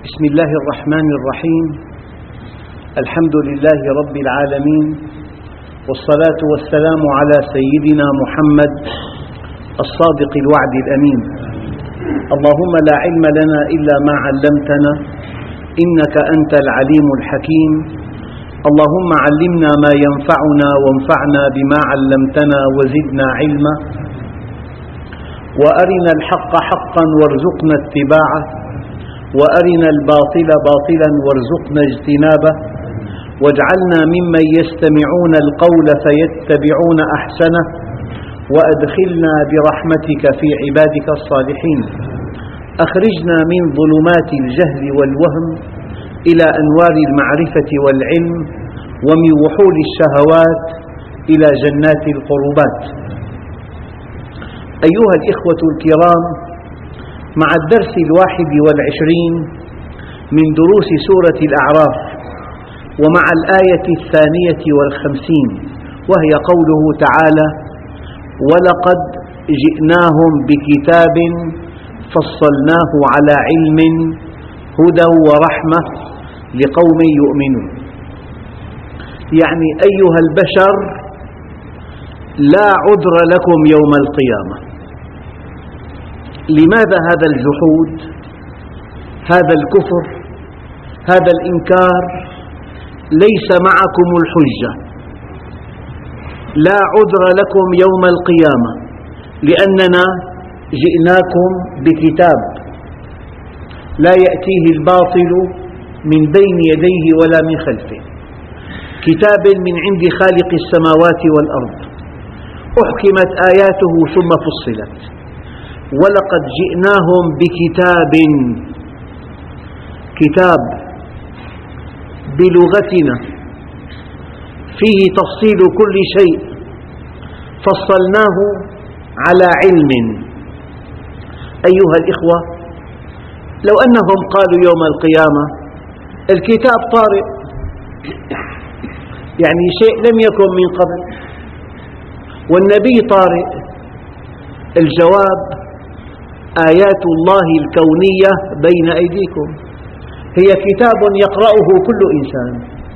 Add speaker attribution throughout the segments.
Speaker 1: بسم الله الرحمن الرحيم. الحمد لله رب العالمين، والصلاة والسلام على سيدنا محمد الصادق الوعد الأمين. اللهم لا علم لنا إلا ما علمتنا إنك أنت العليم الحكيم. اللهم علمنا ما ينفعنا وانفعنا بما علمتنا وزدنا علما، وأرنا الحق حقا وارزقنا اتباعه، وأرنا الباطل باطلا وارزقنا اجتنابه، واجعلنا ممن يستمعون القول فيتبعون أحسنه، وأدخلنا برحمتك في عبادك الصالحين. أخرجنا من ظلمات الجهل والوهم إلى أنوار المعرفة والعلم، ومن وحول الشهوات إلى جنات القربات. أيها الإخوة الكرام، مع الدرس 21 من دروس سورة الأعراف، ومع الآية 52، وهي قوله تعالى: ولقد جئناهم بكتاب فصلناه على علم هدى ورحمة لقوم يؤمنون. يعني أيها البشر، لا عذر لكم يوم القيامة. لماذا هذا الجحود؟ هذا الكفر؟ هذا الإنكار؟ ليس معكم الحجة. لا عذر لكم يوم القيامة، لأننا جئناكم بكتاب لا يأتيه الباطل من بين يديه ولا من خلفه، كتاب من عند خالق السماوات والأرض، أحكمت آياته ثم فصلت. ولقد جئناهم بكتاب، كتاب بلغتنا فيه تفصيل كل شيء، فصلناه على علم. أيها الإخوة، لو أنهم قالوا يوم القيامة الكتاب طارئ، يعني شيء لم يكن من قبل، والنبي طارئ، الجواب: آيات الله الكونية بين أيديكم، هي كتاب يقرأه كل إنسان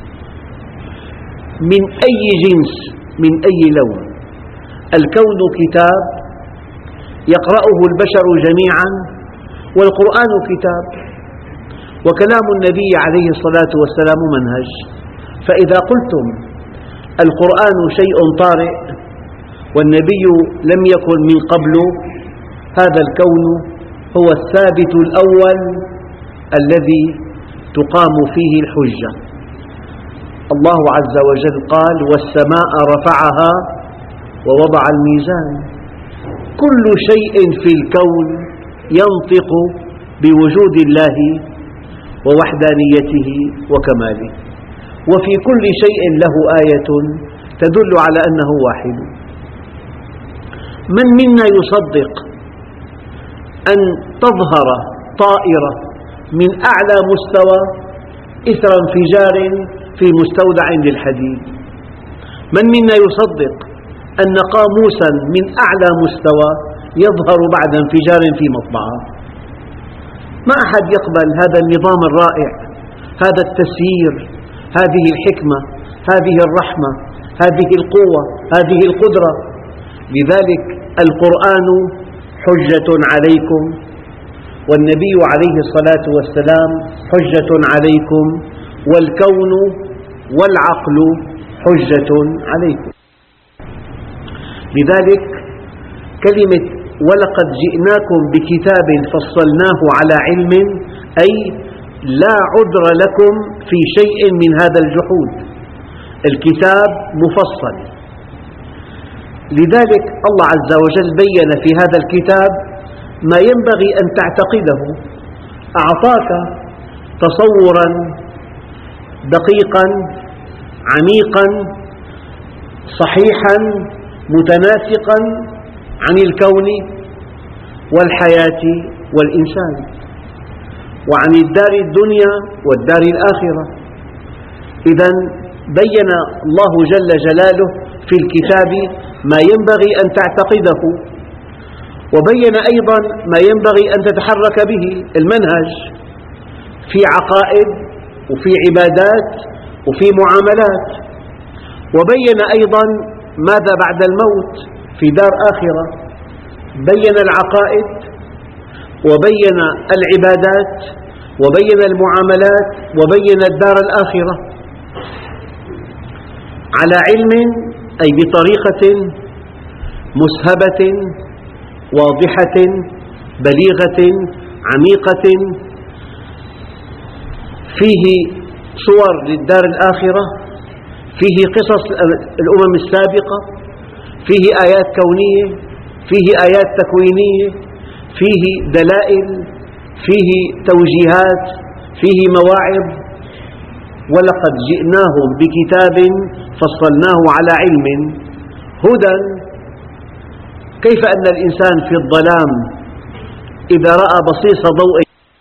Speaker 1: من أي جنس، من أي لون. الكون كتاب يقرأه البشر جميعا، والقرآن كتاب، وكلام النبي عليه الصلاة والسلام منهج. فإذا قلتم القرآن شيء طارئ والنبي لم يكن من قبل، هذا الكون هو الثابت الأول الذي تقام فيه الحجة. الله عز وجل قال: والسماء رفعها ووضع الميزان. كل شيء في الكون ينطق بوجود الله ووحدانيته وكماله، وفي كل شيء له آية تدل على أنه واحد. من منا يصدق أن تظهر طائرة من أعلى مستوى إثر انفجار في مستودع للحديد؟ من منا يصدق أن قاموسا من أعلى مستوى يظهر بعد انفجار في مطبعة؟ ما أحد يقبل هذا النظام الرائع، هذا التسيير، هذه الحكمة، هذه الرحمة، هذه القوة، هذه القدرة. لذلك القرآن حجة عليكم، والنبي عليه الصلاة والسلام حجة عليكم، والكون والعقل حجة عليكم. لذلك كلمة ولقد جئناكم بكتاب فصلناه على علم، أي لا عذر لكم في شيء من هذا الجحود، الكتاب مفصل. لذلك الله عز وجل بين في هذا الكتاب ما ينبغي أن تعتقده، أعطاك تصوراً دقيقاً عميقاً صحيحاً متناسقاً عن الكون والحياة والإنسان، وعن الدار الدنيا والدار الآخرة. إذن بين الله جل جلاله في الكتاب ما ينبغي أن تعتقده، وبين أيضا ما ينبغي أن تتحرك به، المنهج. في عقائد وفي عبادات وفي معاملات. وبين أيضا ماذا بعد الموت في دار آخرة، بين العقائد وبين العبادات وبين المعاملات وبين الدار الآخرة على علم، أي بطريقة مسهبة واضحة بليغة عميقة، فيه صور للدار الآخرة، فيه قصص الأمم السابقة، فيه آيات كونية، فيه آيات تكوينية، فيه دلائل، فيه توجيهات، فيه مواعظ. ولقد جئناهم بكتاب فصلناه على علم هدى. كيف أن الإنسان في الظلام إذا رأى بصيص ضوء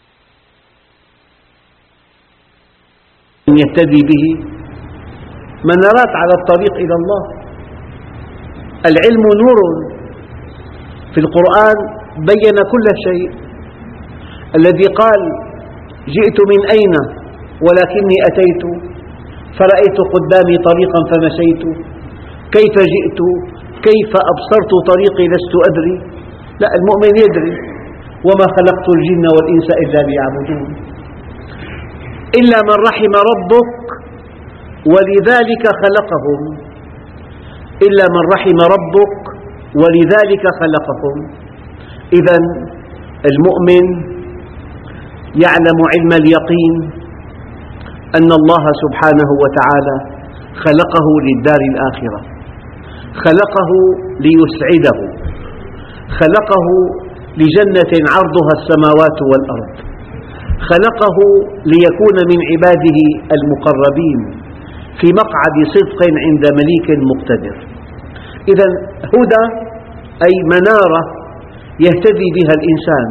Speaker 1: يهتدي به، منارات على الطريق إلى الله. العلم نور، في القرآن بين كل شيء. الذي قال جئت من أين ولكني أتيت فرأيت قدامي طريقا فمشيت، كيف جئت كيف أبصرت طريقي لست أدري. لا، المؤمن يدري وما خلقت الجن والإنس إلا ليعبدون إلا من رحم ربك ولذلك خلقهم، إلا من رحم ربك ولذلك خلقهم. إذن المؤمن يعلم علم اليقين أن الله سبحانه وتعالى خلقه للدار الآخرة، خلقه ليسعده، خلقه لجنة عرضها السماوات والأرض، خلقه ليكون من عباده المقربين في مقعد صدق عند مليك مقتدر. إذن هدى أي منارة يهتدي بها الإنسان،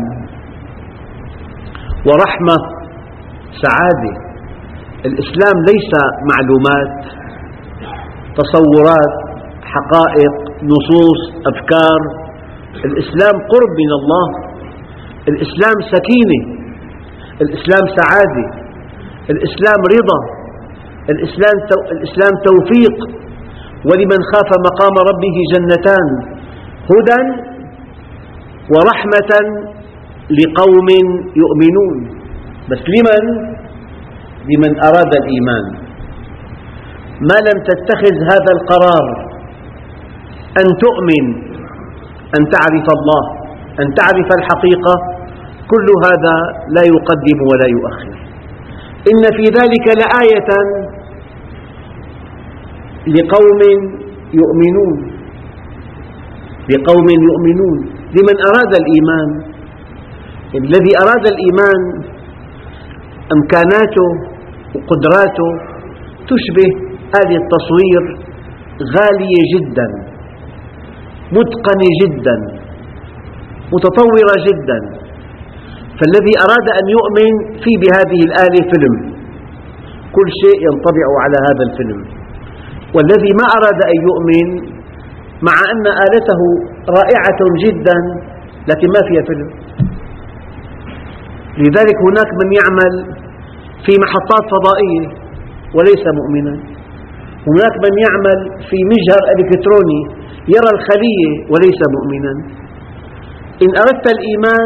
Speaker 1: ورحمة سعادة. الإسلام ليس معلومات، تصورات، حقائق، نصوص، أفكار. الإسلام قرب من الله، الإسلام سكينة، الإسلام سعادة، الإسلام رضا، الإسلام توفيق. ولمن خاف مقام ربه جنتان، هدى ورحمة لقوم يؤمنون. بس لمن أراد الإيمان. ما لم تتخذ هذا القرار أن تؤمن، أن تعرف الله، أن تعرف الحقيقة، كل هذا لا يقدم ولا يؤخر. إن في ذلك لآية لقوم يؤمنون، لقوم يؤمنون، لمن أراد الإيمان. الذي أراد الإيمان إمكاناته وقدراته تشبه آلة تصوير غالية جدا، متقنة جدا، متطورة جدا. فالذي أراد أن يؤمن في بهذه الآلة فيلم، كل شيء ينطبع على هذا الفيلم. والذي ما أراد أن يؤمن مع أن آلته رائعة جدا لكن ما فيها فيلم. لذلك هناك من يعمل في محطات فضائية وليس مؤمنا، هناك من يعمل في مجهر إلكتروني يرى الخلية وليس مؤمنا. إن أردت الإيمان،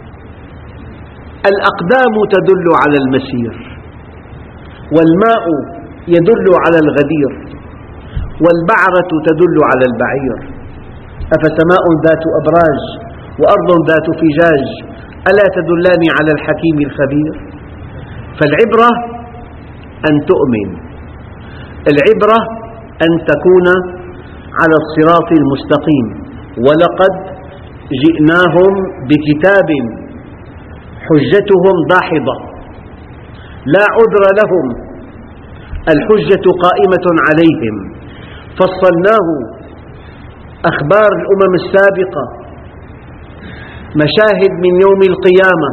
Speaker 1: الأقدام تدل على المسير، والماء يدل على الغدير، والبعرة تدل على البعير. أفسماء ذات أبراج وأرض ذات فجاج ألا تدلان على الحكيم الخبير. فالعبرة أن تؤمن، العبرة أن تكون على الصراط المستقيم. ولقد جئناهم بكتاب حجتهم داحضة لا عذر لهم، الحجة قائمة عليهم. فصلناه أخبار الأمم السابقة، مشاهد من يوم القيامة،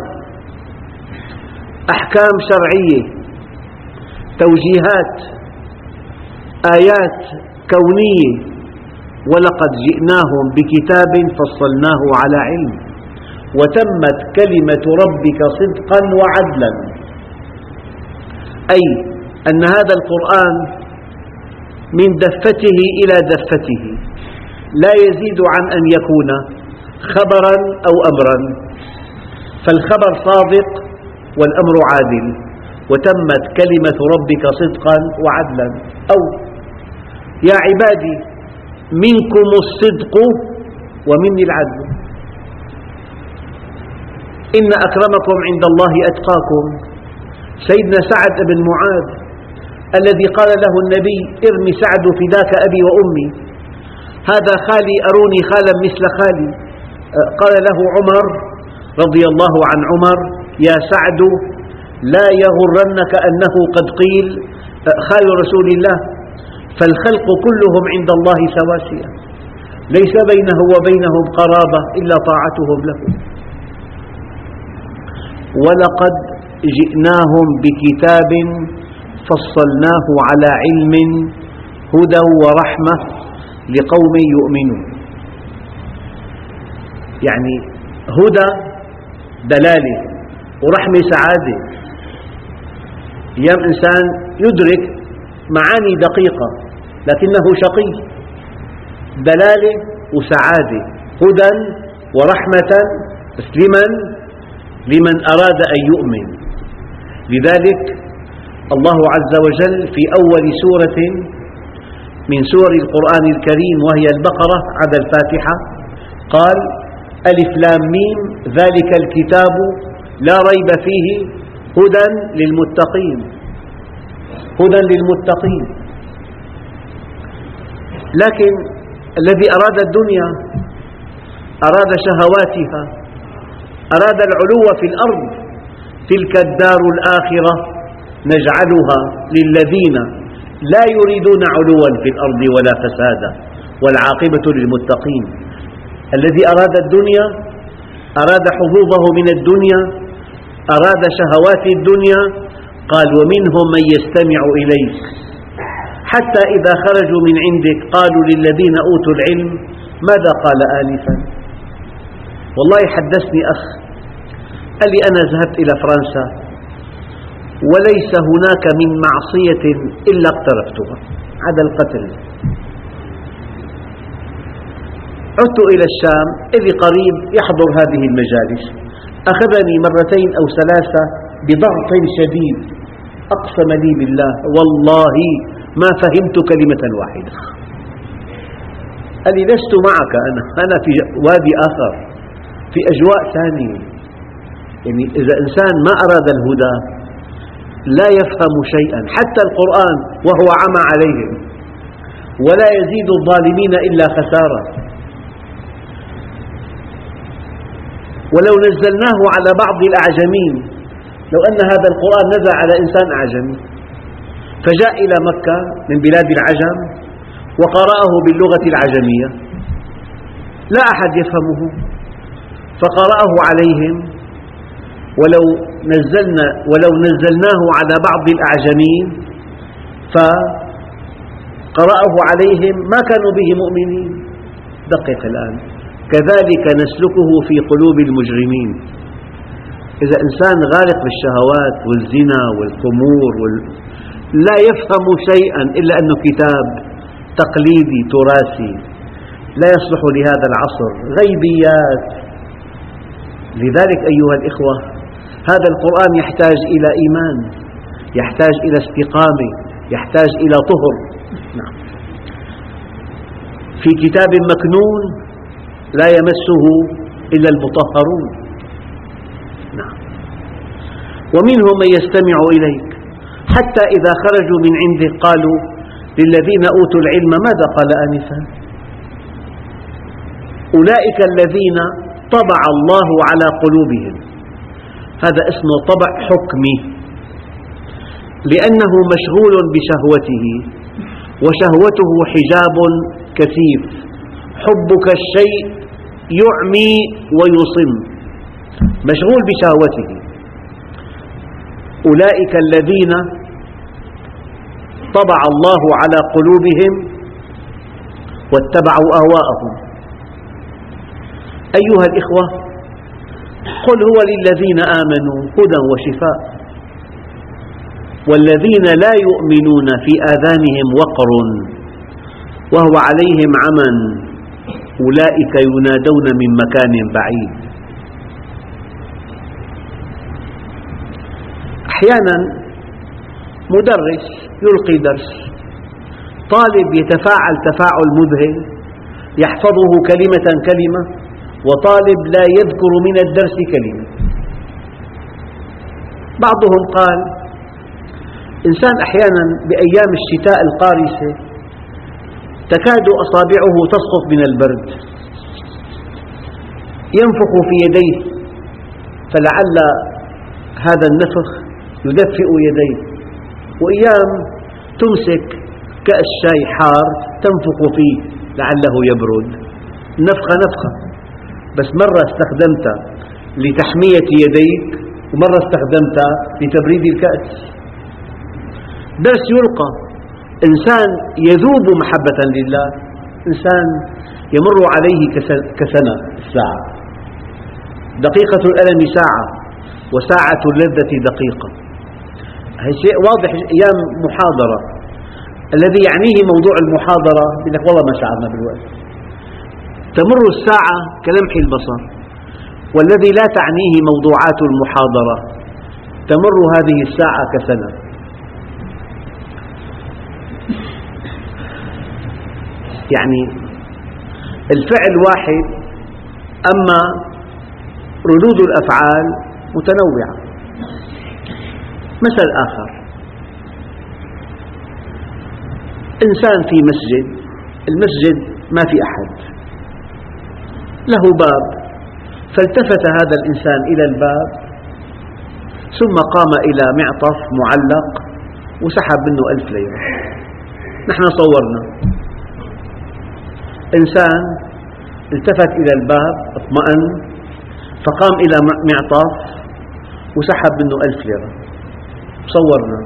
Speaker 1: أحكام شرعية، توجيهات، آيات كونية. ولقد جئناهم بكتاب فصلناه على علم وتمت كلمة ربك صدقا وعدلا أي أن هذا القرآن من دفته إلى دفته لا يزيد عن أن يكون خبرا أو أمرا، فالخبر صادق والأمر عادل، وتمت كلمة ربك صدقا وعدلا. أو يا عبادي منكم الصدق ومني العدل، إن أكرمكم عند الله أتقاكم. سيدنا سعد بن معاذ الذي قال له النبي ارمي سعد فداك أبي وأمي، هذا خالي أروني خالا مثل خالي. قال له عمر رضي الله عن عمر يا سعد لا يغرنك أنه قد قيل خال رسول الله، فالخلق كلهم عند الله سواسية، ليس بينه وبينهم قرابة إلا طاعتهم له. ولقد جئناهم بكتاب فصلناه على علم هدى ورحمة لقوم يؤمنون. يعني هدى دلالة ورحمة سعادة. أيام إنسان يدرك معاني دقيقة لكنه شقي، دلالة وسعادة، هدى ورحمة لمن أراد أن يؤمن. لذلك الله عز وجل في أول سورة من سور القرآن الكريم وهي البقرة عدا الفاتحة قال ألف لام ميم ذلك الكتاب لا ريب فيه هدى للمتقين، هدى للمتقين. لكن الذي أراد الدنيا، أراد شهواتها، أراد العلو في الأرض، تلك الدار الآخرة نجعلها للذين لا يريدون علوا في الأرض ولا فسادا والعاقبة للمتقين. الذي أراد الدنيا، أراد حظوظه من الدنيا، أراد شهوات الدنيا، قال ومنهم من يستمع إليك حتى إذا خرجوا من عندك قالوا للذين أوتوا العلم ماذا قال آنفا. والله حدثني أخ قال لي أنا ذهبت إلى فرنسا وليس هناك من معصية إلا اقترفتها عدا القتل. عدت إلى الشام اللي قريب يحضر هذه المجالس، أخذني مرتين أو ثلاثة بضغط شديد، أقسم لي بالله والله ما فهمت كلمة واحدة. قال لي لست معك، أنا في وادي آخر، في أجواء ثانية. يعني إذا إنسان ما أراد الهدى لا يفهم شيئا، حتى القرآن وهو عمى عليهم، ولا يزيد الظالمين إلا خسارة. ولو نزلناه على بعض الأعجمين، لو أن هذا القرآن نزل على إنسان أعجمي فجاء إلى مكة من بلاد العجم وقرأه باللغة العجمية لا أحد يفهمه، فقرأه عليهم. ولو نزلناه على بعض الأعجمين فقرأه عليهم ما كانوا به مؤمنين. دقق الآن، كذلك نسلكه في قلوب المجرمين. إذا إنسان غارق بالشهوات والزنا والخمور لا يفهم شيئا إلا أنه كتاب تقليدي تراثي لا يصلح لهذا العصر، غيبيات. لذلك أيها الإخوة هذا القرآن يحتاج إلى إيمان، يحتاج إلى استقامة، يحتاج إلى طهر. نعم. في كتاب مكنون لا يمسه إلا المطهرون. نعم. ومنهم من يستمع إليك حتى إذا خرجوا من عندك قالوا للذين أوتوا العلم ماذا قال آنفا. أولئك الذين طبع الله على قلوبهم، هذا اسمه طبع حكمي، لأنه مشغول بشهوته، وشهوته حجاب كثيف، حبك الشيء يعمي ويصم، مشغول بشهوته. أولئك الذين طبع الله على قلوبهم واتبعوا أهواءهم. أيها الإخوة قل هو للذين آمنوا هدى وشفاء. والذين لا يؤمنون في آذانهم وقر وهو عليهم عمى أولئك ينادون من مكان بعيد. أحيانا مدرس يلقي درس، طالب يتفاعل تفاعل مذهل يحفظه كلمة كلمة، وطالب لا يذكر من الدرس كلمة. بعضهم قال إنسان أحيانا بأيام الشتاء القارسة تكاد أصابعه تسقط من البرد، ينفخ في يديه فلعل هذا النفخ يدفئ يديه، وأيام تمسك كأس شاي حار تنفخ فيه لعله يبرد. نفخة نفخة، بس مرة استخدمتها لتحمية يديك ومرة استخدمتها لتبريد الكأس. درس يلقى، إنسان يذوب محبة لله، إنسان يمر عليه كسنة الساعة، دقيقة الألم ساعة وساعة اللذة دقيقة. هذا شيء واضح. أيام محاضرة الذي يعنيه موضوع المحاضرة يقول لك والله ما شعرنا بالوقت، تمر الساعة كلمح البصر. والذي لا تعنيه موضوعات المحاضرة تمر هذه الساعة كسنة. يعني الفعل واحد، أما ردود الأفعال متنوعة. مثل آخر، إنسان في مسجد، المسجد ما في أحد، له باب، فالتفت هذا الإنسان إلى الباب ثم قام إلى معطف معلق وسحب منه 1000 ليرة. نحن صورنا إنسان التفت إلى الباب، اطمأن، فقام إلى معطف وسحب منه 1000 ليرة، صورنا.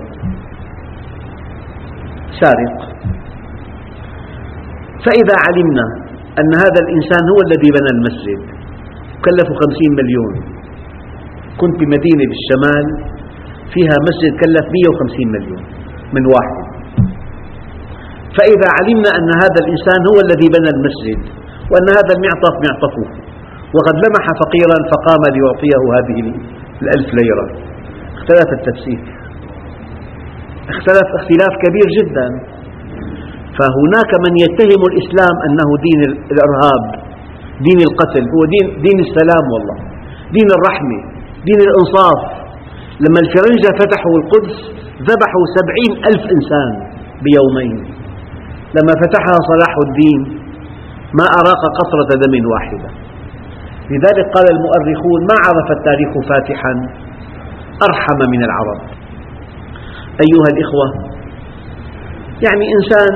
Speaker 1: سارق. فإذا علمنا أن هذا الإنسان هو الذي بنى المسجد كلفه 50 مليون، كنت بمدينة بالشمال فيها مسجد كلف 150 مليون من واحد، فإذا علمنا أن هذا الإنسان هو الذي بنى المسجد وأن هذا المعطف معطفه وقد لمح فقيرا فقام ليعطيه هذه 1000 ليرة، اختلف التفسير، اختلف اختلاف كبير جدا. فهناك من يتهم الإسلام أنه دين الإرهاب، دين القتل، هو دين السلام، والله دين الرحمة، دين الإنصاف. لما الفرنجة فتحوا القدس ذبحوا 70,000 إنسان بيومين، لما فتحها صلاح الدين ما أراق قطرة دم واحدة. لذلك قال المؤرخون ما عرف التاريخ فاتحا أرحم من العرب. أيها الإخوة، يعني إنسان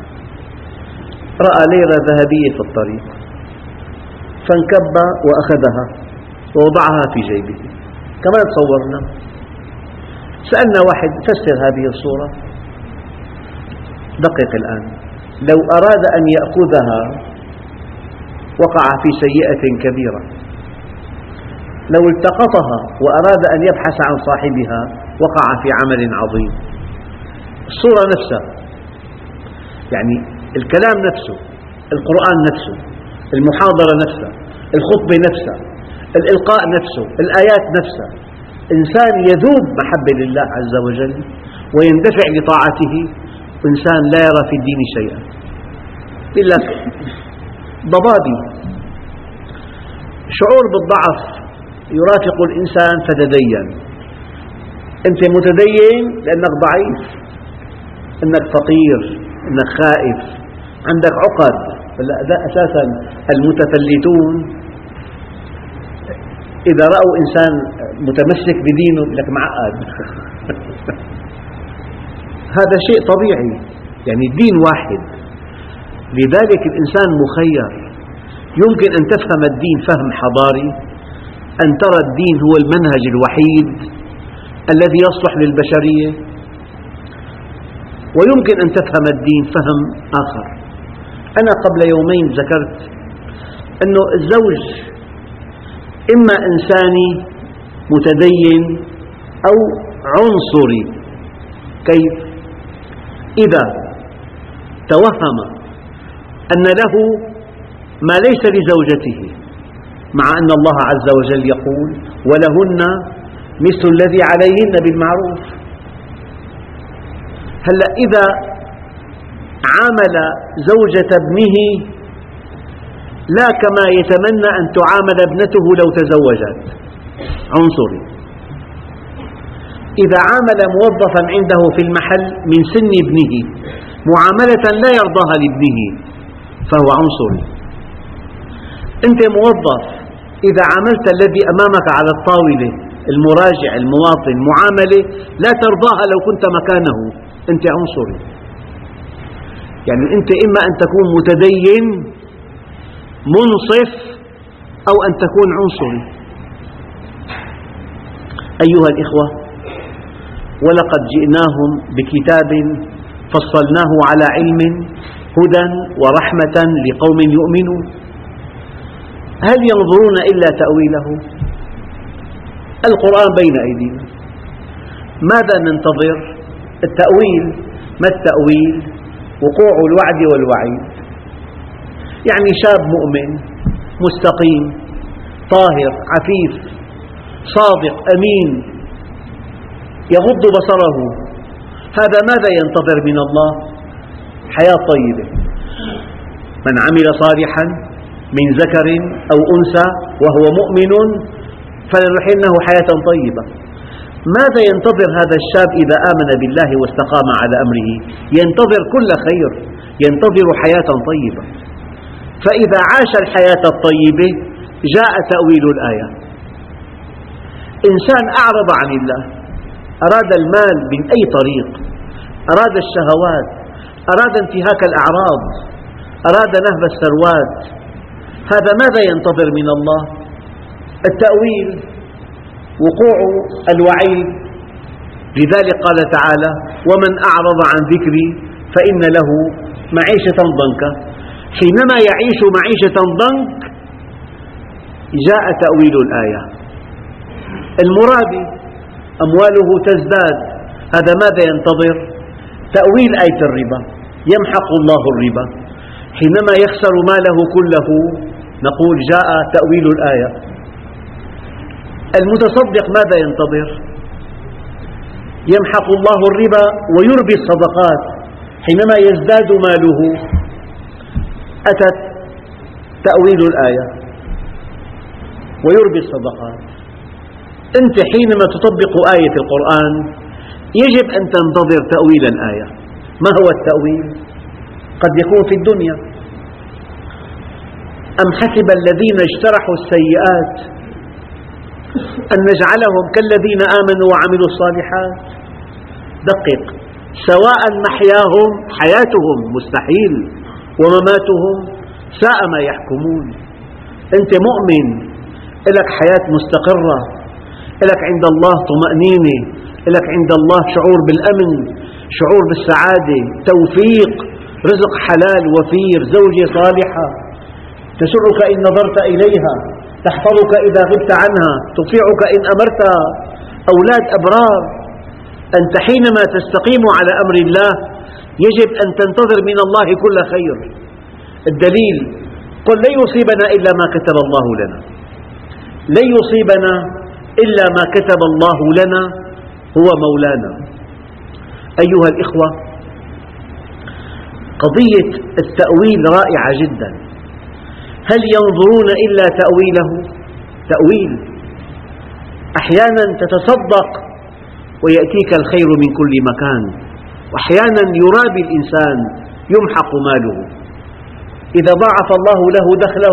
Speaker 1: رأى ليرة ذهبية في الطريق فانكب وأخذها ووضعها في جيبه، كما تصورنا. سألنا واحد فسر هذه الصورة، دقق الآن، لو أراد أن يأخذها وقع في سيئة كبيرة، لو التقطها وأراد أن يبحث عن صاحبها وقع في عمل عظيم. الصورة نفسها، يعني الكلام نفسه، القرآن نفسه، المحاضرة نفسها، الخطبة نفسها، الإلقاء نفسه، الآيات نفسها، إنسان يذوب محبة لله عز وجل ويندفع لطاعته، إنسان لا يرى في الدين شيئا. يقول لك ضبابي، شعور بالضعف يرافق الإنسان فتدين. أنت متدين لأنك ضعيف، أنك فقير، أنك خائف، عندك عقد. أساسا المتفلتون إذا رأوا إنسان متمسك بدينه يقول لك معقد. هذا شيء طبيعي، يعني الدين واحد، لذلك الإنسان مخير. يمكن أن تفهم الدين فهم حضاري، أن ترى الدين هو المنهج الوحيد الذي يصلح للبشرية، ويمكن أن تفهم الدين فهم آخر. أنا قبل يومين ذكرت أن الزوج إما إنساني متدين أو عنصري كيف؟ إذا توهم أن له ما ليس لزوجته، مع أن الله عز وجل يقول ولهن مثل الذي عليهن بالمعروف. هلأ إذا عامل زوجة ابنه لا كما يتمنى أن تعامل ابنته لو تزوجت، عنصري. إذا عامل موظفا عنده في المحل من سن ابنه معاملة لا يرضاها لابنه فهو عنصري. أنت موظف، إذا عاملت الذي أمامك على الطاولة المراجع المواطن معاملة لا ترضاها لو كنت مكانه، أنت عنصري. يعني أنت إما أن تكون متدين منصف أو أن تكون عنصري. أيها الإخوة، ولقد جئناهم بكتاب فصلناه على علم هدى ورحمة لقوم يؤمنون. هل ينظرون إلا تأويله؟ القرآن بين أيدينا، ماذا ننتظر؟ التأويل. ما التأويل؟ وقوع الوعد والوعيد. يعني شاب مؤمن مستقيم طاهر عفيف صادق أمين يغض بصره، هذا ماذا ينتظر من الله؟ حياة طيبة. من عمل صالحا من ذكر أو أنثى وهو مؤمن فلنحيينه حياة طيبة. ماذا ينتظر هذا الشاب إذا آمن بالله واستقام على أمره؟ ينتظر كل خير، ينتظر حياة طيبة. فإذا عاش الحياة الطيبة جاء تأويل الآية. إنسان أعرض عن الله، أراد المال من أي طريق، أراد الشهوات، أراد انتهاك الأعراض، أراد نهب الثروات، هذا ماذا ينتظر من الله؟ التأويل، وقوع الوعيد. لذلك قال تعالى ومن أعرض عن ذكري فإن له معيشة ضنكا. حينما يعيش معيشة ضنك جاء تأويل الآية. المرابي أمواله تزداد، هذا ماذا ينتظر؟ تأويل آية الربا، يمحق الله الربا. حينما يخسر ماله كله نقول جاء تأويل الآية. المتصدق ماذا ينتظر؟ يمحق الله الربا ويربي الصدقات. حينما يزداد ماله أتت تأويل الآية ويربي الصدقات. أنت حينما تطبق آية القرآن يجب أن تنتظر تأويل الآية. ما هو التأويل؟ قد يكون في الدنيا. أم حسب الذين اجترحوا السيئات أن نجعلهم كالذين آمنوا وعملوا الصالحات. دقق، سواء محياهم حياتهم مستحيل ومماتهم ساء ما يحكمون. أنت مؤمن لك حياة مستقرة، لك عند الله طمأنينة، لك عند الله شعور بالأمن، شعور بالسعادة، توفيق، رزق حلال وفير، زوجة صالحة تسرك إن نظرت إليها، تحفظك إذا غبت عنها، تطيعك إن أمرتها، أولاد أبرار. أنت حينما تستقيم على أمر الله يجب أن تنتظر من الله كل خير. الدليل قل لن يصيبنا إلا ما كتب الله لنا، لن يصيبنا إلا ما كتب الله لنا هو مولانا. أيها الإخوة، قضية التأويل رائعة جدا. هل ينظرون إلا تأويله؟ تأويل. أحيانا تتصدق ويأتيك الخير من كل مكان، وأحيانا يرابي الإنسان يمحق ماله. إذا ضاعف الله له دخله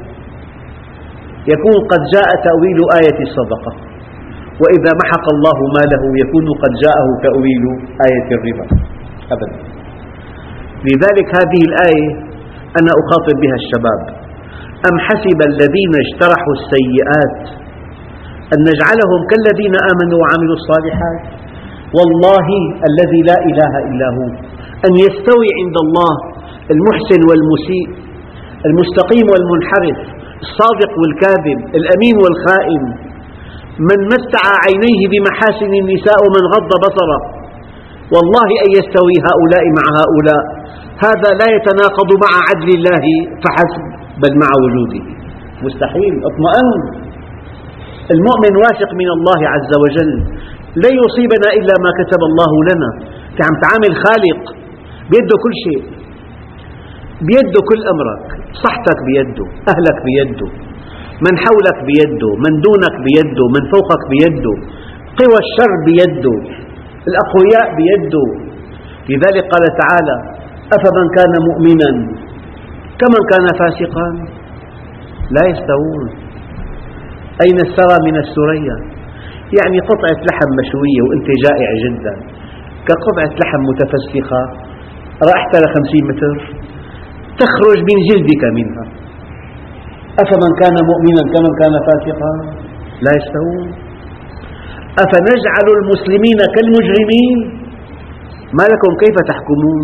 Speaker 1: يكون قد جاء تأويل آية الصدقة، وإذا محق الله ماله يكون قد جاءه تأويل آية الربا أبدا. لذلك هذه الآية أنا أخاطب بها الشباب. أم حسب الذين اجترحوا السيئات أن نجعلهم كالذين آمنوا وعملوا الصالحات. والله الذي لا إله إلا هو أن يستوي عند الله المحسن والمسيء، المستقيم والمنحرف، الصادق والكاذب، الأمين والخائن، من متع عينيه بمحاسن النساء ومن غض بصره. والله أن يستوي هؤلاء مع هؤلاء، هذا لا يتناقض مع عدل الله فحسب بل مع وجوده، مستحيل. اطمئن، المؤمن واثق من الله عز وجل، لن يصيبنا إلا ما كتب الله لنا. عم تعامل خالق بيده كل شيء، بيده كل أمرك، صحتك بيده، أهلك بيده، من حولك بيده، من دونك بيده، من فوقك بيده، قوى الشر بيده، الأقوياء بيده. لذلك قال تعالى: أفمن كان مؤمنا كمن كان فاسقا لا يستوون. أين الثرى من الثريا؟ يعني قطعة لحم مشوية وأنت جائع جدا كقطعة لحم متفسخة رأحت ل50 متر تخرج من جلدك منها. أفمن كان مؤمنا كمن كان فاسقا لا يستوون. أفنجعل المسلمين كالمجرمين ما لكم كيف تحكمون.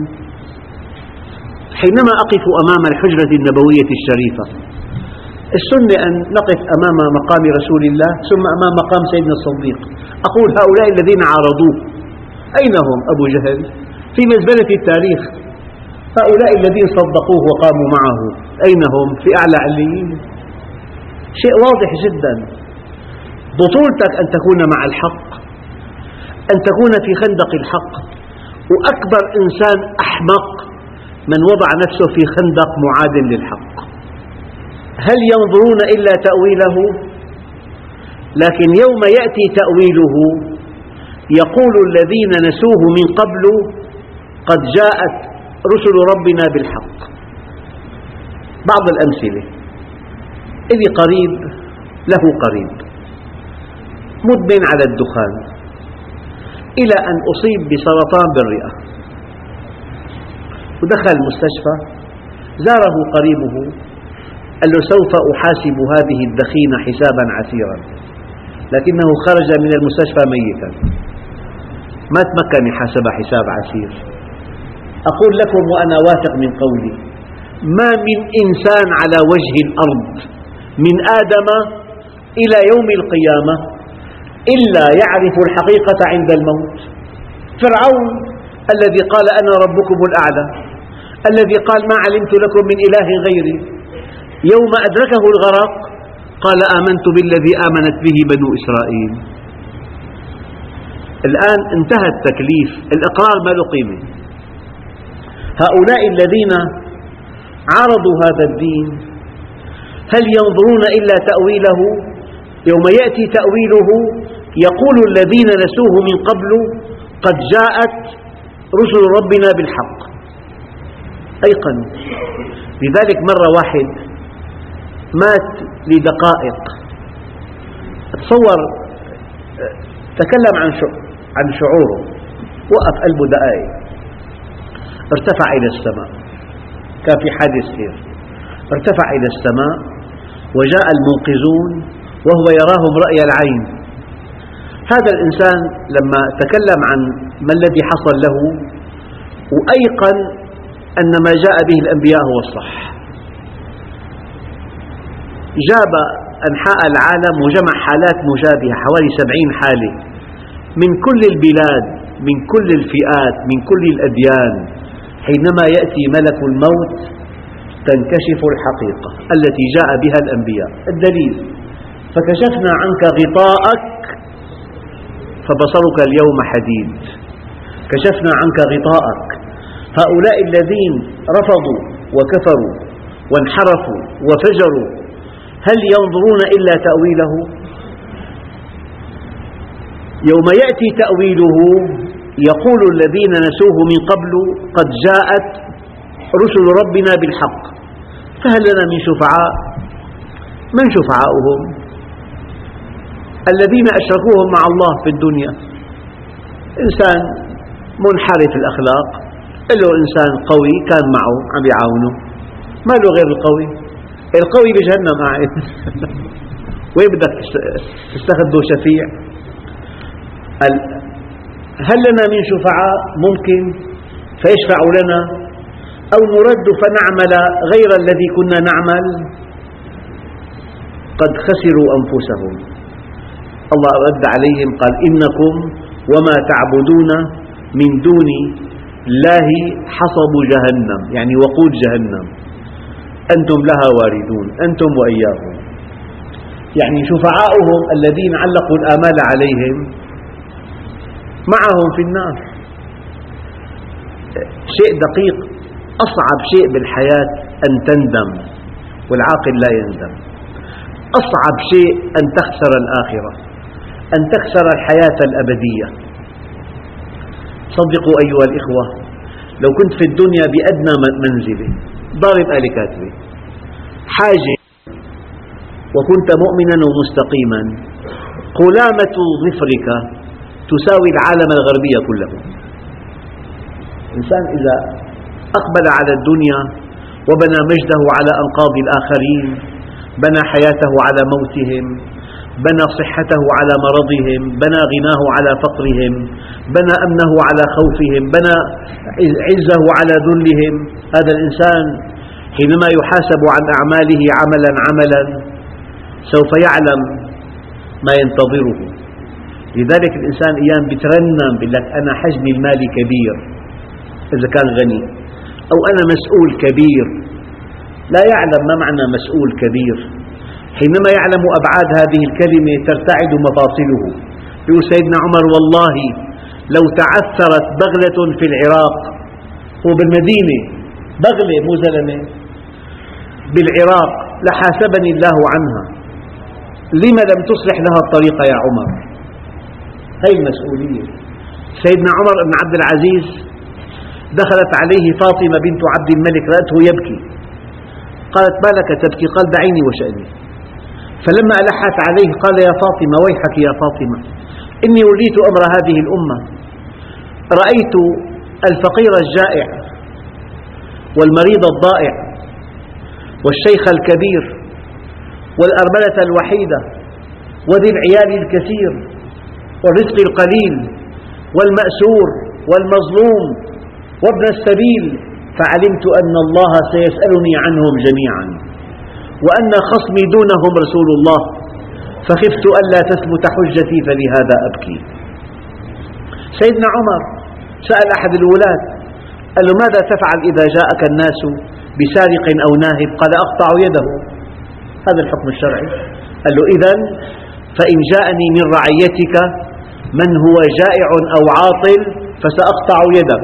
Speaker 1: حينما أقف أمام الحجرة النبوية الشريفة، السنة أن نقف أمام مقام رسول الله ثم أمام مقام سيدنا الصديق، أقول: هؤلاء الذين عارضوه أين هم؟ أبو جهل في مزبلة التاريخ. هؤلاء الذين صدقوه وقاموا معه أين هم؟ في أعلى عليين. شيء واضح جدا. بطولتك أن تكون مع الحق، أن تكون في خندق الحق. وأكبر إنسان أحمق من وضع نفسه في خندق معاد للحق. هل ينظرون إلا تأويله؟ لكن يوم يأتي تأويله يقول الذين نسوه من قبل قد جاءت رسل ربنا بالحق. بعض الأمثلة: إذ قريب له قريب مدمن على الدخان إلى أن أصيب بسرطان بالرئة ودخل المستشفى، زاره قريبه قال له: سوف أحاسب هذه الدخينة حسابا عسيرا، لكنه خرج من المستشفى ميتا، ما تمكن يحاسب حساب عسير. أقول لكم وأنا واثق من قولي: ما من إنسان على وجه الأرض من آدم إلى يوم القيامة إلا يعرف الحقيقة عند الموت. فرعون الذي قال: أنا ربكم الأعلى، الذي قال: ما علمت لكم من إله غيري، يوم أدركه الغرق قال: آمنت بالذي آمنت به بنو إسرائيل. الآن انتهى التكليف، الإقرار ما له قيمة. هؤلاء الذين عارضوا هذا الدين هل ينظرون إلا تأويله؟ يوم يأتي تأويله يقول الذين نسوه من قبل قد جاءت رسل ربنا بالحق. أيقنوا. لذلك مرة واحد مات لدقائق، تصور، تكلم عن شعوره، وقف قلبه دقائق، ارتفع إلى السماء، كان في حادث سير، ارتفع إلى السماء وجاء المنقذون وهو يراهم رأي العين. هذا الإنسان لما تكلم عن ما الذي حصل له وأيقن أن ما جاء به الأنبياء هو الصح، جاب أنحاء العالم وجمع حالات مشابهة، حوالي 70 حالة من كل البلاد، من كل الفئات، من كل الأديان. حينما يأتي ملك الموت تنكشف الحقيقة التي جاء بها الأنبياء. الدليل: فكشفنا عنك غطاءك فبصرك اليوم حديد. كشفنا عنك غطاءك. هؤلاء الذين رفضوا وكفروا وانحرفوا وفجروا هل ينظرون إلا تأويله؟ يوم يأتي تأويله يقول الذين نسوه من قبل قد جاءت رسل ربنا بالحق، فهل لنا من شفعاء؟ من شفعاؤهم؟ الذين أشركوهم مع الله في الدنيا. إنسان منحرف الأخلاق، له إنسان قوي كان معه عم يعاونه، ما له غير القوي. القوي بجهنم قاعد وين بدك تستخدمه شفيع؟ هل لنا من شفعاء ممكن فيشفعوا لنا، أو نرد فنعمل غير الذي كنا نعمل؟ قد خسروا أنفسهم. الله رد عليهم قال: إنكم وما تعبدون من دون الله حصب جهنم، يعني وقود جهنم، أنتم لها واردون، أنتم وإياهم. يعني شفعاؤهم الذين علقوا الآمال عليهم معهم في النار. شيء دقيق، أصعب شيء بالحياة أن تندم، والعاقل لا يندم. أصعب شيء أن تخسر الآخرة، أن تخسر الحياة الأبدية. صدقوا أيها الإخوة، لو كنت في الدنيا بأدنى منزلة ضارب آلة كاتبة حاجة وكنت مؤمنا ومستقيما، قلامة ظفرك تساوي العالم الغربي كله. الإنسان إذا أقبل على الدنيا وبنى مجده على أنقاض الآخرين، بنى حياته على موتهم، بنى صحته على مرضهم، بنى غناه على فقرهم، بنى أمنه على خوفهم، بنى عزه على ذلهم. هذا الإنسان حينما يحاسب عن أعماله عملا عملا سوف يعلم ما ينتظره. لذلك الإنسان أيام بترنم بيقول لك أنا حجمي المالي كبير إذا كان غني، أو أنا مسؤول كبير. لا يعلم ما معنى مسؤول كبير. حينما يعلم أبعاد هذه الكلمة ترتعد مفاصله. يقول سيدنا عمر والله لو تعثرت بغلة في العراق، هو بالمدينة بغلة مو زلمة بالعراق، لحاسبني الله عنها. لما لم تصلح لها الطريقة يا عمر؟ هذه المسؤولية. سيدنا عمر بن عبد العزيز دخلت عليه فاطمة بنت عبد الملك، رأته يبكي، قالت ما لك تبكي؟ قال دعيني وشأني. فلما ألحت عليه قال يا فاطمة ويحك يا فاطمة، إني وليت أمر هذه الأمة، رأيت الفقير الجائع والمريض الضائع والشيخ الكبير والأرملة الوحيدة وذي العيال الكثير والرزق القليل والمأسور والمظلوم وابن السبيل، فعلمت أن الله سيسألني عنهم جميعا، وأن خصمي دونهم رسول الله، فخفت ألا تثبت حجتي فلهذا أبكي. سيدنا عمر سأل أحد الولاة قال له ماذا تفعل إذا جاءك الناس بسارق أو ناهب؟ قال أقطع يده. هذا الحكم الشرعي. قال له إذن فإن جاءني من رعيتك من هو جائع أو عاطل فسأقطع يدك.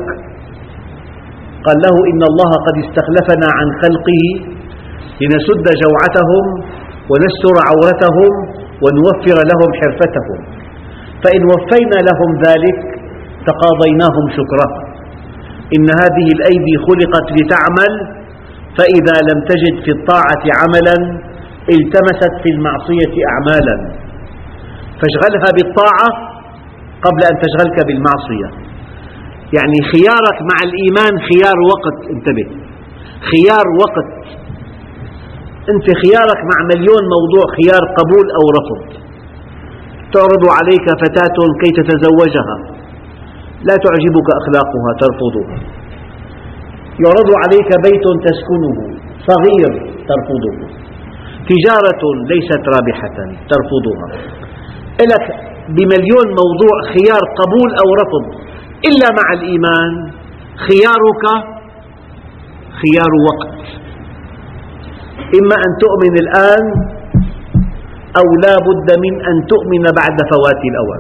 Speaker 1: قال له إن الله قد استخلفنا عن خلقه لنسد جوعتهم ونستر عورتهم ونوفر لهم حرفتهم، فإن وفينا لهم ذلك تقاضيناهم شكرها. إن هذه الأيدي خلقت لتعمل، فإذا لم تجد في الطاعة عملا التمست في المعصية أعمالا، فاشغلها بالطاعة قبل أن تشغلك بالمعصية. يعني خيارك مع الإيمان خيار وقت، انتبه، خيار وقت. أنت خيارك مع مليون موضوع، خيار قبول أو رفض. تعرض عليك فتاة كي تتزوجها، لا تعجبك أخلاقها ترفضها. يعرض عليك بيت تسكنه صغير ترفضه، تجارة ليست رابحة ترفضها. لك بمليون موضوع خيار قبول أو رفض، إلا مع الإيمان خيارك خيار وقت. إما أن تؤمن الآن أو لا بد من أن تؤمن بعد فوات الأوان.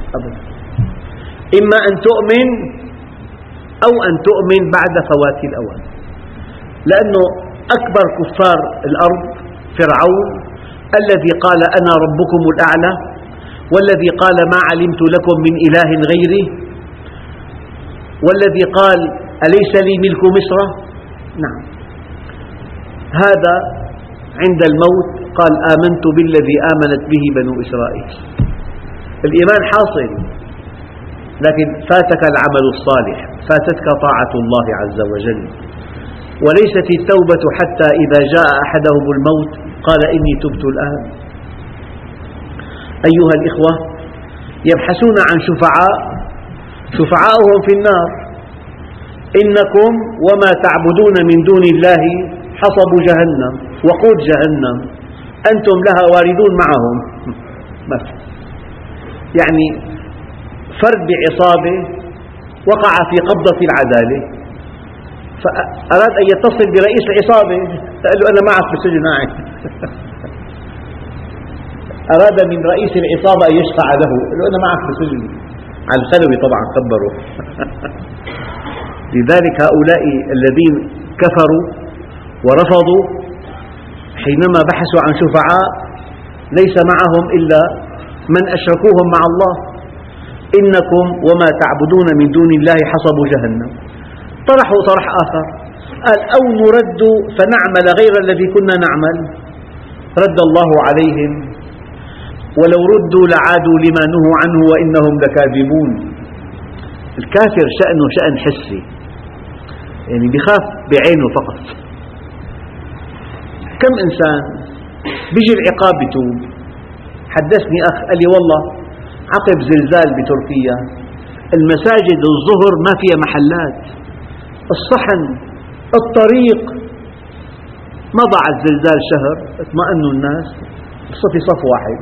Speaker 1: إما أن تؤمن أو أن تؤمن بعد فوات الأوان، لأنه أكبر كفار الأرض فرعون الذي قال أنا ربكم الأعلى، والذي قال ما علمت لكم من إله غيري، والذي قال أليس لي ملك مصر؟ نعم. هذا عند الموت قال آمنت بالذي آمنت به بنو إسرائيل. الإيمان حاصل، لكن فاتك العمل الصالح، فاتتك طاعة الله عز وجل. وليست التوبة حتى إذا جاء أحدهم الموت قال إني تبت الآن. أيها الإخوة، يبحثون عن شفعاء، شفعاؤهم في النار. إنكم وما تعبدون من دون الله حصب جهنم، وقود جهنم، أنتم لها واردون معهم. يعني فرد بعصابة وقع في قبضة العدالة، فأراد أن يتصل برئيس العصابة، قال له أنا معك بالسجن قاعد. أراد من رئيس العصابة أن يشفع له، قال له أنا معك بالسجن، على الخلوي طبعا كبره. لذلك هؤلاء الذين كفروا ورفضوا حينما بحثوا عن شفعاء ليس معهم إلا من أشركوهم مع الله. إنكم وما تعبدون من دون الله حصب جهنم. طرحوا طرح آخر، قال أو نرد فنعمل غير الذي كنا نعمل. رد الله عليهم ولو ردوا لعادوا لما نهوا عنه وإنهم لكاذبون. الكافر شأنه شأن حسي، يعني بيخاف بعينه فقط. كم إنسان بيجي العقاب بتوب. حدثني أخ قال لي والله عقب زلزال بتركيا المساجد الظهر ما فيها محلات، الصحن، الطريق، ما ضاع الزلزال شهر اطمأنوا الناس في صف واحد.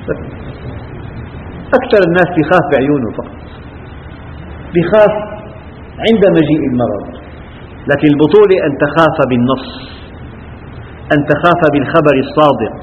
Speaker 1: أكثر الناس بيخاف بعيونه فقط، بيخاف عند مجيء المرض. لكن البطولة أن تخاف بالنص، أن تخاف بالخبر الصادق.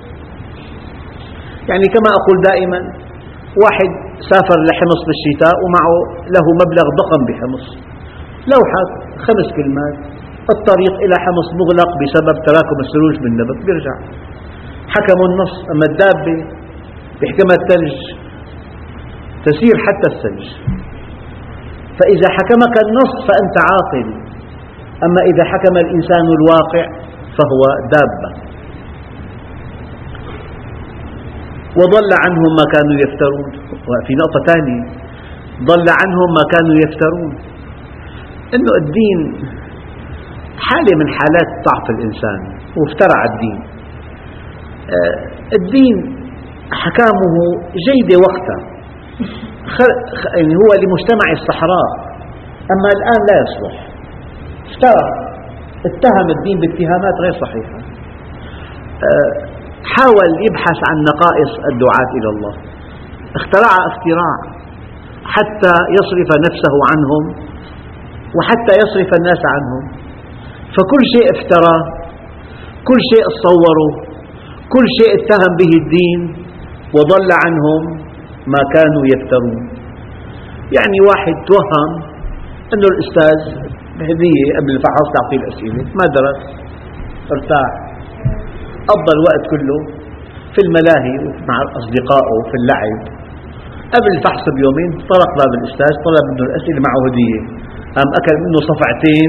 Speaker 1: يعني كما أقول دائما، واحد سافر لحمص بالشتاء ومعه له مبلغ ضخم بحمص، لوحة 5 كلمات: الطريق إلى حمص مغلق بسبب تراكم الثلوج بالنبت، بيرجع. حكموا النص. أما الدابة بيحكمها الثلج، تسير حتى الثلج. فإذا حكمك النص فأنت عاقل، أما إذا حكم الإنسان الواقع فهو دابة. وضل عنهم ما كانوا يفترون. وفي نقطة ثانية، ضل عنهم ما كانوا يفترون، إنه الدين حالة من حالات ضعف الإنسان وافترع الدين. الدين أحكامه جيدة وقتها، يعني هو لمجتمع الصحراء، أما الآن لا يصلح. افترى، اتهم الدين باتهامات غير صحيحة، حاول يبحث عن نقائص الدعاة إلى الله، اخترع اختراع حتى يصرف نفسه عنهم وحتى يصرف الناس عنهم. فكل شيء افترى، كل شيء صوروا، كل شيء اتهم به الدين، وضل عنهم ما كانوا يفترون. يعني واحد توهم أنه الأستاذ بهدية قبل الفحص تعطيه الأسئلة، ما درس، ارتاح، قضى الوقت كله في الملاهي مع أصدقائه في اللعب. قبل الفحص بيومين طرق باب الأستاذ، طلب منه الأسئلة معه هدية، قام أكل منه صفعتين.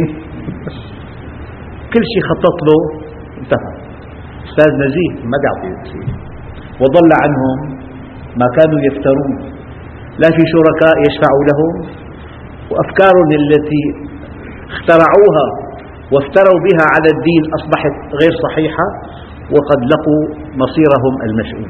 Speaker 1: كل شيء خطط له انتهى. أستاذ نزيه ما بيعطي شيء. وضل عنهم ما كانوا يفترون، لا في شركاء يشفعوا لهم، وأفكارهم التي اخترعوها وافتروا بها على الدين أصبحت غير صحيحة، وقد لقوا مصيرهم المشؤوم.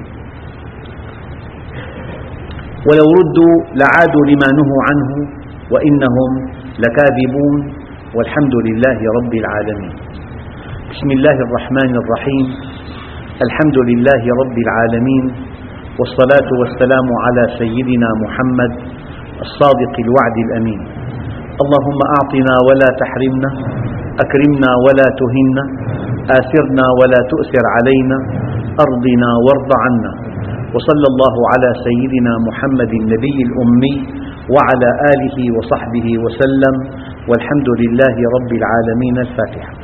Speaker 1: ولو ردوا لعادوا لما نهوا عنه وإنهم لكاذبون، والحمد لله رب العالمين. بسم الله الرحمن الرحيم. الحمد لله رب العالمين، والصلاة والسلام على سيدنا محمد الصادق الوعد الأمين. اللهم أعطنا ولا تحرمنا، أكرمنا ولا تهنا، آثرنا ولا تؤثر علينا، أرضنا وارض عنا. وصلى الله على سيدنا محمد النبي الأمي وعلى آله وصحبه وسلم، والحمد لله رب العالمين. الفاتحة.